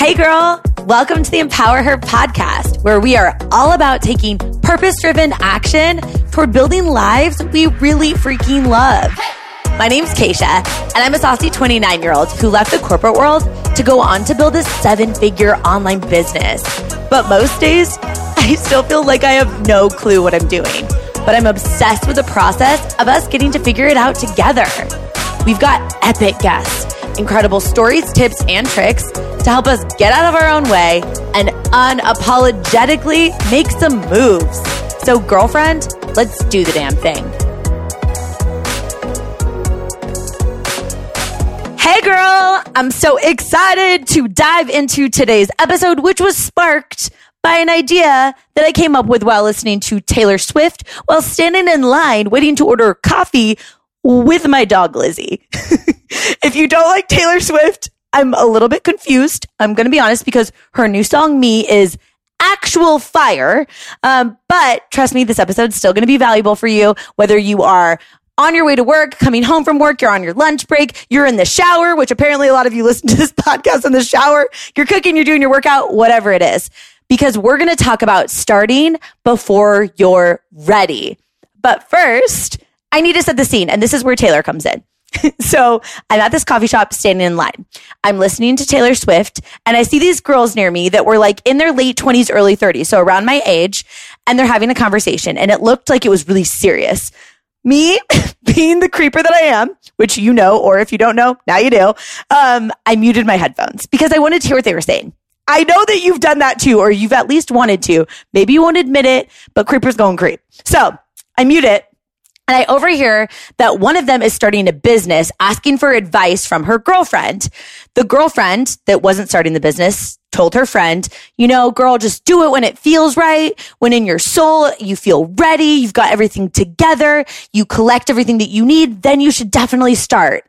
Hey girl, welcome to the Empower Her podcast, where we are all about taking purpose-driven action toward building lives we really freaking love. My name's Keisha, and I'm a saucy 29-year-old who left the corporate world to go on to build a 7-figure online business. But most days, I still feel like I have no clue what I'm doing. But I'm obsessed with the process of us getting to figure it out together. We've got epic guests, incredible stories, tips, and tricks to help us get out of our own way and unapologetically make some moves. So girlfriend, let's do the damn thing. Hey girl, I'm so excited to dive into today's episode, which was sparked by an idea that I came up with while listening to Taylor Swift while standing in line waiting to order coffee with my dog, Lizzie. If you don't like Taylor Swift, I'm a little bit confused. I'm going to be honest because her new song, Me, is actual fire. But trust me, this episode's still going to be valuable for you, whether you are on your way to work, coming home from work, you're on your lunch break, you're in the shower, which apparently a lot of you listen to this podcast in the shower, you're cooking, you're doing your workout, whatever it is. Because we're going to talk about starting before you're ready. But first, I need to set the scene, and this is where Taylor comes in. So I'm at this coffee shop standing in line. I'm listening to Taylor Swift, and I see these girls near me that were like in their late 20s, early 30s, so around my age, and they're having a conversation, and it looked like it was really serious. Me, being the creeper that I am, which you know, or if you don't know, now you do, I muted my headphones because I wanted to hear what they were saying. I know that you've done that too, or you've at least wanted to. Maybe you won't admit it, but creepers going creep. So I mute it. And I overhear that one of them is starting a business asking for advice from her girlfriend. The girlfriend that wasn't starting the business told her friend, you know, girl, just do it when it feels right. When in your soul, you feel ready. You've got everything together. You collect everything that you need. Then you should definitely start.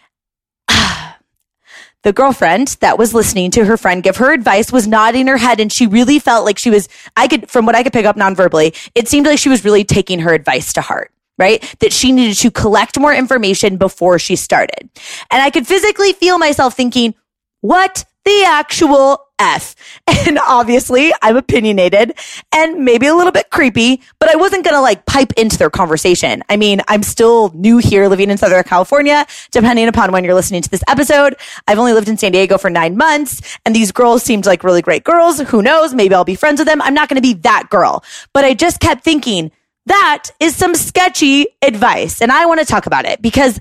The girlfriend that was listening to her friend give her advice was nodding her head, and she really felt like she was, from what I could pick up non-verbally, it seemed like she was really taking her advice to heart. Right? That she needed to collect more information before she started. And I could physically feel myself thinking, what the actual F? And obviously I'm opinionated and maybe a little bit creepy, but I wasn't going to like pipe into their conversation. I mean, I'm still new here living in Southern California, depending upon when you're listening to this episode. I've only lived in San Diego for 9 months, and these girls seemed like really great girls. Who knows? Maybe I'll be friends with them. I'm not going to be that girl, but I just kept thinking, that is some sketchy advice. And I want to talk about it because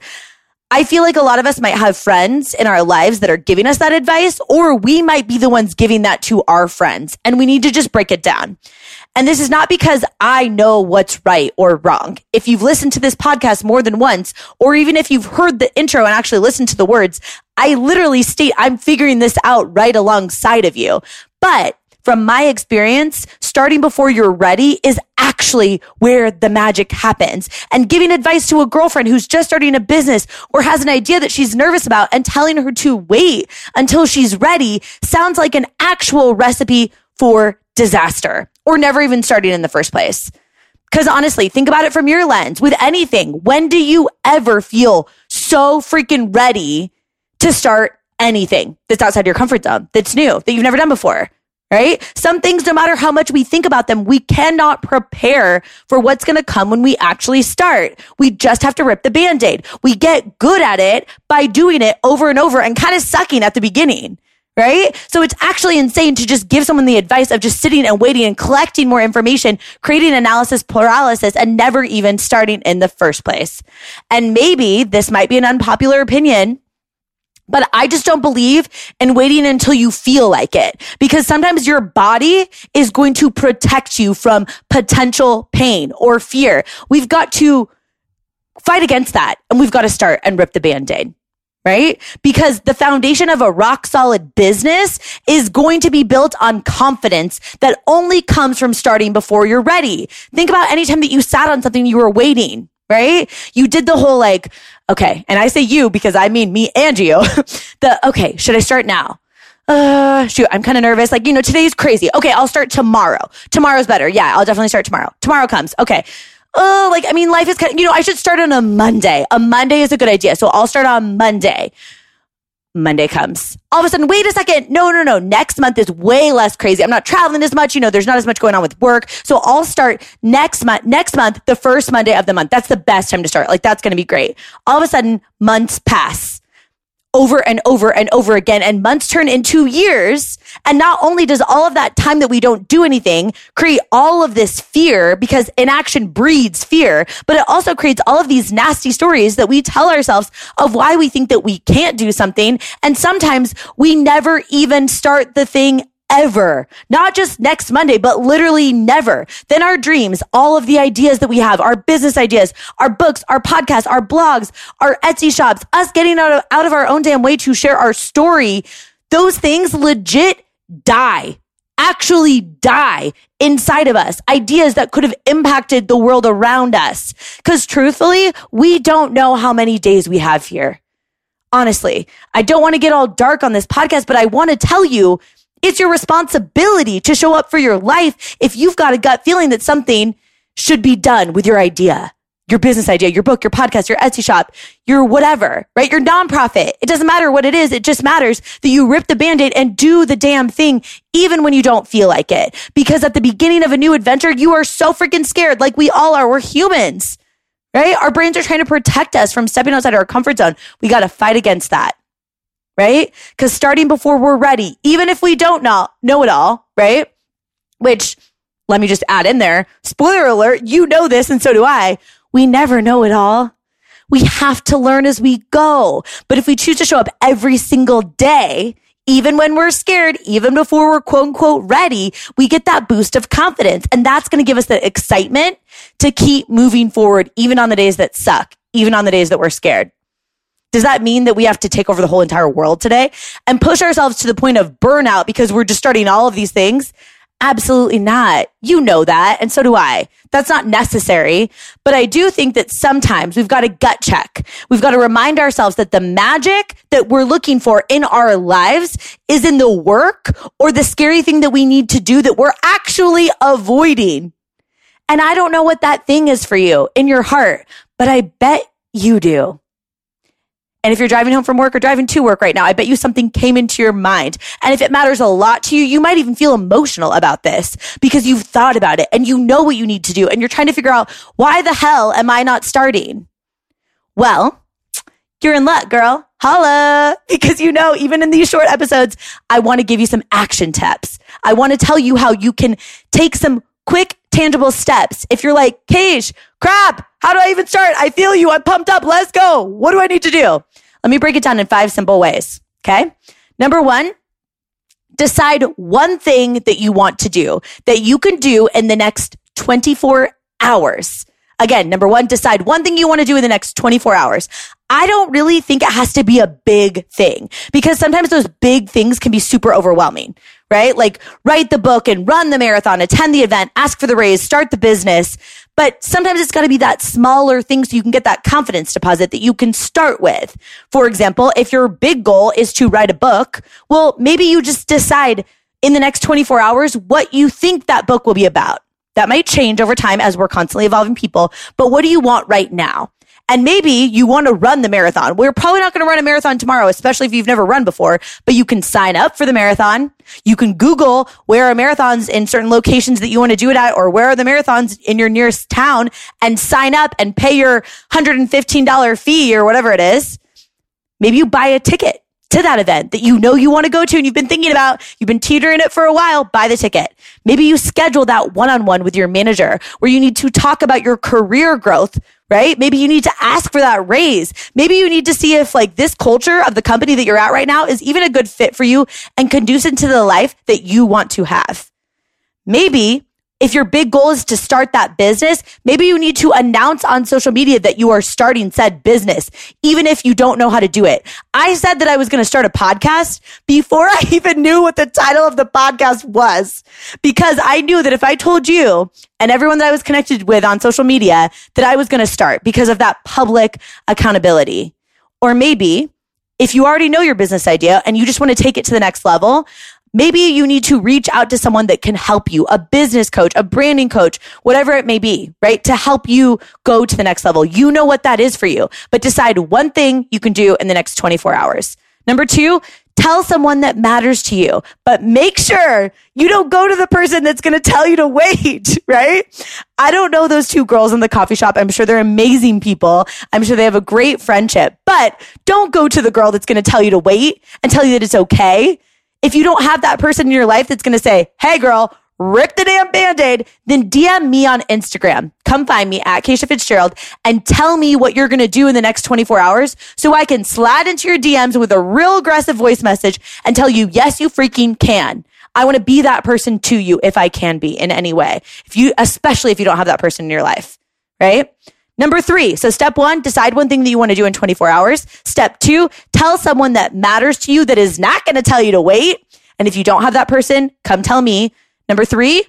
I feel like a lot of us might have friends in our lives that are giving us that advice, or we might be the ones giving that to our friends. And we need to just break it down. And this is not because I know what's right or wrong. If you've listened to this podcast more than once, or even if you've heard the intro and actually listened to the words, I literally state I'm figuring this out right alongside of you. But from my experience, starting before you're ready is actually where the magic happens. And giving advice to a girlfriend who's just starting a business or has an idea that she's nervous about and telling her to wait until she's ready sounds like an actual recipe for disaster, or never even starting in the first place. Because honestly, think about it from your lens. With anything, when do you ever feel so freaking ready to start anything that's outside your comfort zone, that's new, that you've never done before? Right? Some things, no matter how much we think about them, we cannot prepare for what's going to come when we actually start. We just have to rip the Band-Aid. We get good at it by doing it over and over and kind of sucking at the beginning. Right? So it's actually insane to just give someone the advice of just sitting and waiting and collecting more information, creating analysis paralysis, and never even starting in the first place. And maybe this might be an unpopular opinion, but I just don't believe in waiting until you feel like it, because sometimes your body is going to protect you from potential pain or fear. We've got to fight against that, and we've got to start and rip the Band-Aid, right? Because the foundation of a rock solid business is going to be built on confidence that only comes from starting before you're ready. Think about any time that you sat on something you were waiting. Right? You did the whole like, okay, and I say you because I mean me and you. Okay, should I start now? Shoot, I'm kind of nervous. Like, today's crazy. Okay, I'll start tomorrow. Tomorrow's better. Yeah, I'll definitely start tomorrow. Tomorrow comes. Okay. Life is kind of, I should start on a Monday. A Monday is a good idea. So I'll start on Monday. Monday comes. All of a sudden, wait a second. No. Next month is way less crazy. I'm not traveling as much. There's not as much going on with work. So I'll start next month, the first Monday of the month. That's the best time to start. Like, that's going to be great. All of a sudden, months pass over and over and over again, and months turn into years. And not only does all of that time that we don't do anything create all of this fear, because inaction breeds fear, but it also creates all of these nasty stories that we tell ourselves of why we think that we can't do something. And sometimes we never even start the thing ever. Not just next Monday, but literally never. Then our dreams, all of the ideas that we have, our business ideas, our books, our podcasts, our blogs, our Etsy shops, us getting out of our own damn way to share our story, those things legit die. Actually die inside of us. Ideas that could have impacted the world around us. Because truthfully, we don't know how many days we have here. Honestly, I don't want to get all dark on this podcast, but I want to tell you, it's your responsibility to show up for your life if you've got a gut feeling that something should be done with your idea, your business idea, your book, your podcast, your Etsy shop, your whatever, right? Your nonprofit. It doesn't matter what it is. It just matters that you rip the Band-Aid and do the damn thing, even when you don't feel like it. Because at the beginning of a new adventure, you are so freaking scared, like we all are. We're humans, right? Our brains are trying to protect us from stepping outside our comfort zone. We got to fight against that. Right? Because starting before we're ready, even if we don't know it all, right? Which, let me just add in there, spoiler alert, you know this and so do I. We never know it all. We have to learn as we go. But if we choose to show up every single day, even when we're scared, even before we're quote unquote ready, we get that boost of confidence. And that's going to give us the excitement to keep moving forward, even on the days that suck, even on the days that we're scared. Does that mean that we have to take over the whole entire world today and push ourselves to the point of burnout because we're just starting all of these things? Absolutely not. You know that. And so do I. That's not necessary. But I do think that sometimes we've got to gut check. We've got to remind ourselves that the magic that we're looking for in our lives is in the work or the scary thing that we need to do that we're actually avoiding. And I don't know what that thing is for you in your heart, but I bet you do. And if you're driving home from work or driving to work right now, I bet you something came into your mind. And if it matters a lot to you, you might even feel emotional about this because you've thought about it and you know what you need to do. And you're trying to figure out, why the hell am I not starting? Well, you're in luck, girl. Holla. Because even in these short episodes, I want to give you some action tips. I want to tell you how you can take some quick, tangible steps. If you're like, Keish, crap, how do I even start? I feel you. I'm pumped up. Let's go. What do I need to do? Let me break it down in 5 simple ways. Okay. Number 1, decide one thing that you want to do that you can do in the next 24 hours. Again, number 1, decide one thing you want to do in the next 24 hours. I don't really think it has to be a big thing because sometimes those big things can be super overwhelming, right? Like write the book and run the marathon, attend the event, ask for the raise, start the business. But sometimes it's got to be that smaller thing so you can get that confidence deposit that you can start with. For example, if your big goal is to write a book, well, maybe you just decide in the next 24 hours what you think that book will be about. That might change over time as we're constantly evolving people, but what do you want right now? And maybe you want to run the marathon. We're probably not going to run a marathon tomorrow, especially if you've never run before, but you can sign up for the marathon. You can Google where are marathons in certain locations that you want to do it at, or where are the marathons in your nearest town, and sign up and pay your $115 fee or whatever it is. Maybe you buy a ticket to that event that you know you want to go to and you've been thinking about, you've been teetering it for a while, buy the ticket. Maybe you schedule that one-on-one with your manager where you need to talk about your career growth, right? Maybe you need to ask for that raise. Maybe you need to see if this culture of the company that you're at right now is even a good fit for you and conducive to the life that you want to have. Maybe if your big goal is to start that business, maybe you need to announce on social media that you are starting said business, even if you don't know how to do it. I said that I was going to start a podcast before I even knew what the title of the podcast was, because I knew that if I told you and everyone that I was connected with on social media that I was going to start because of that public accountability. Or maybe if you already know your business idea and you just want to take it to the next level, maybe you need to reach out to someone that can help you, a business coach, a branding coach, whatever it may be, right? To help you go to the next level. You know what that is for you, but decide one thing you can do in the next 24 hours. Number 2, tell someone that matters to you, but make sure you don't go to the person that's going to tell you to wait, right? I don't know those 2 girls in the coffee shop. I'm sure they're amazing people. I'm sure they have a great friendship, but don't go to the girl that's going to tell you to wait and tell you that it's okay. If you don't have that person in your life that's going to say, hey girl, rip the damn Band-Aid, then DM me on Instagram. Come find me at Keisha Fitzgerald and tell me what you're going to do in the next 24 hours so I can slide into your DMs with a real aggressive voice message and tell you, yes, you freaking can. I want to be that person to you if I can be in any way. Especially if you don't have that person in your life, right? Number 3. So step 1, decide one thing that you want to do in 24 hours. Step 2, tell someone that matters to you that is not going to tell you to wait. And if you don't have that person, come tell me. Number 3,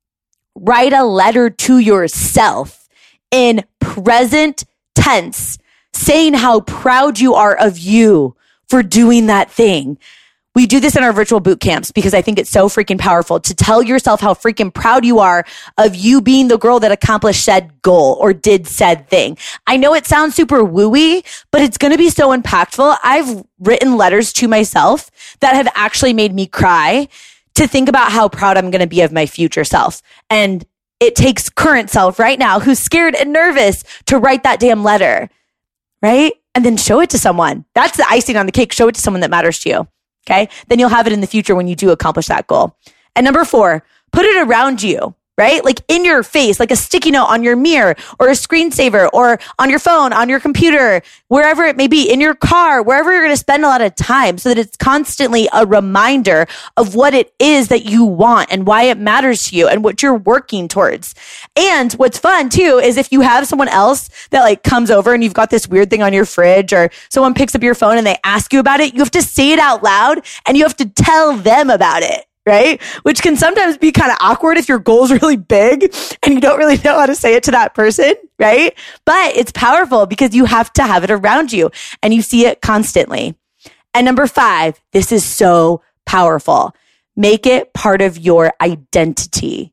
write a letter to yourself in present tense, saying how proud you are of you for doing that thing. We do this in our virtual boot camps because I think it's so freaking powerful to tell yourself how freaking proud you are of you being the girl that accomplished said goal or did said thing. I know it sounds super wooey, but it's going to be so impactful. I've written letters to myself that have actually made me cry to think about how proud I'm going to be of my future self. And it takes current self right now who's scared and nervous to write that damn letter, right? And then show it to someone. That's the icing on the cake. Show it to someone that matters to you. Okay. Then you'll have it in the future when you do accomplish that goal. And number 4, put it around you, right? Like in your face, like a sticky note on your mirror or a screensaver or on your phone, on your computer, wherever it may be, in your car, wherever you're going to spend a lot of time so that it's constantly a reminder of what it is that you want and why it matters to you and what you're working towards. And what's fun too is if you have someone else that like comes over and you've got this weird thing on your fridge or someone picks up your phone and they ask you about it, you have to say it out loud and you have to tell them about it. Right? Which can sometimes be kind of awkward if your goal is really big and you don't really know how to say it to that person, right? But it's powerful because you have to have it around you and you see it constantly. And number 5, this is so powerful. Make it part of your identity.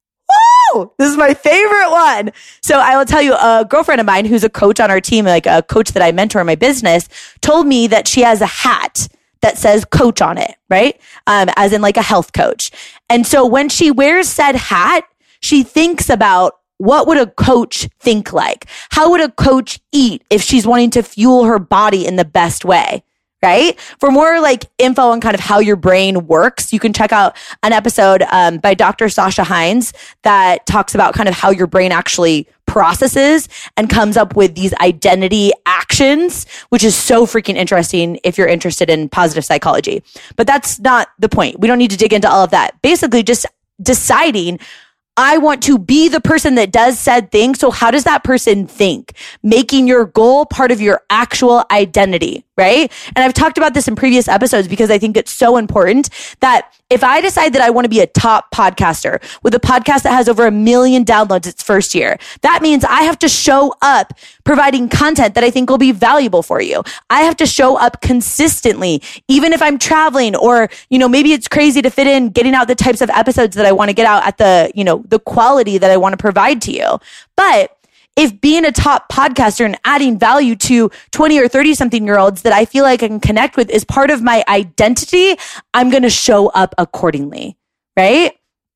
Woo! This is my favorite one. So I will tell you, a girlfriend of mine who's a coach on our team, like a coach that I mentor in my business, told me that she has a hat that says coach on it, right? As in like a health coach. And so when she wears said hat, she thinks about what would a coach think like? How would a coach eat if she's wanting to fuel her body in the best way? Right? For more like info on kind of how your brain works, you can check out an episode by Dr. Sasha Hines that talks about kind of how your brain actually processes and comes up with these identity actions, which is so freaking interesting if you're interested in positive psychology. But that's not the point. We don't need to dig into all of that. Basically, just deciding, I want to be the person that does said thing. So how does that person think? Making your goal part of your actual identity, right? And I've talked about this in previous episodes because I think it's so important that if I decide that I want to be a top podcaster with a podcast that has over 1 million downloads its first year, that means I have to show up providing content that I think will be valuable for you. I have to show up consistently, even if I'm traveling or, maybe it's crazy to fit in getting out the types of episodes that I want to get out at the quality that I want to provide to you. But if being a top podcaster and adding value to 20 or 30 something year olds that I feel like I can connect with is part of my identity, I'm going to show up accordingly, right?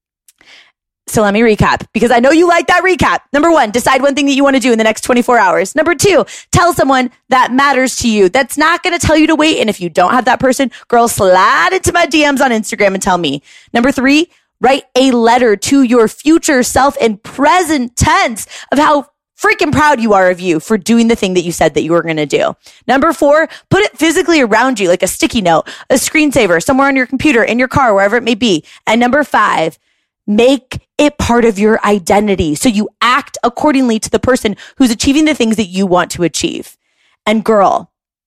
So let me recap because I know you like that recap. Number 1, decide one thing that you want to do in the next 24 hours. Number 2, tell someone that matters to you that's not going to tell you to wait. And if you don't have that person, girl, slide into my DMs on Instagram and tell me. Number 3, write a letter to your future self in present tense of how freaking proud you are of you for doing the thing that you said that you were going to do. Number 4, put it physically around you, like a sticky note, a screensaver, somewhere on your computer, in your car, wherever it may be. And number 5, make it part of your identity. So you act accordingly to the person who's achieving the things that you want to achieve. And girl,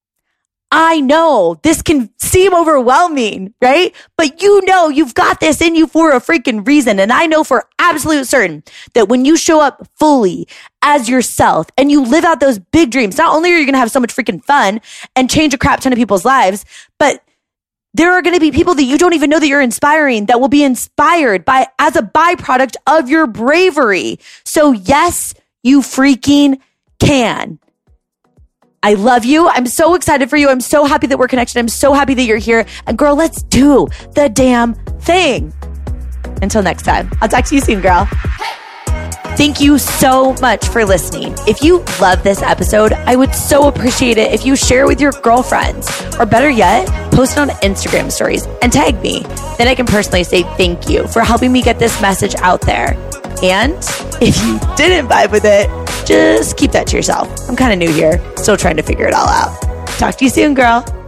I know this can seem overwhelming, right? But you've got this in you for a freaking reason. And I know for absolute certain that when you show up fully as yourself and you live out those big dreams, not only are you going to have so much freaking fun and change a crap ton of people's lives, but there are going to be people that you don't even know that you're inspiring that will be inspired by as a byproduct of your bravery. So yes, you freaking can. I love you. I'm so excited for you. I'm so happy that we're connected. I'm so happy that you're here. And girl, let's do the damn thing. Until next time, I'll talk to you soon, girl. Thank you so much for listening. If you love this episode, I would so appreciate it if you share it with your girlfriends, or better yet, post it on Instagram stories and tag me. Then I can personally say thank you for helping me get this message out there. And if you didn't vibe with it, just keep that to yourself. I'm kind of new here, still trying to figure it all out. Talk to you soon, girl.